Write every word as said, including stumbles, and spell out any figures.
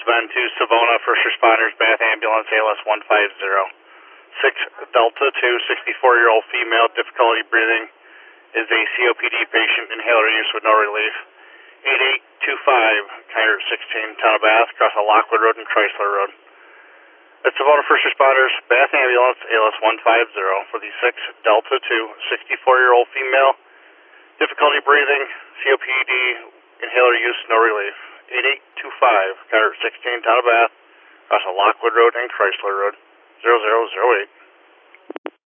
Ben to Savona, first responders, Bath ambulance, A L S one five zero. six Delta two, sixty-four-year-old female, difficulty breathing, is a C O P D patient, inhaler use with no relief. eight eight two five, County Route sixteen, Town of Bath, across a Lockwood Road and Chrysler Road. That's Savona, first responders, Bath ambulance, A L S one five zero, for the six Delta two, sixty-four-year-old female, difficulty breathing, C O P D, inhaler use, no relief. eight eight two five, County Route sixteen, Town of Bath, across a Lockwood Road and Chrysler Road, zero zero zero eight.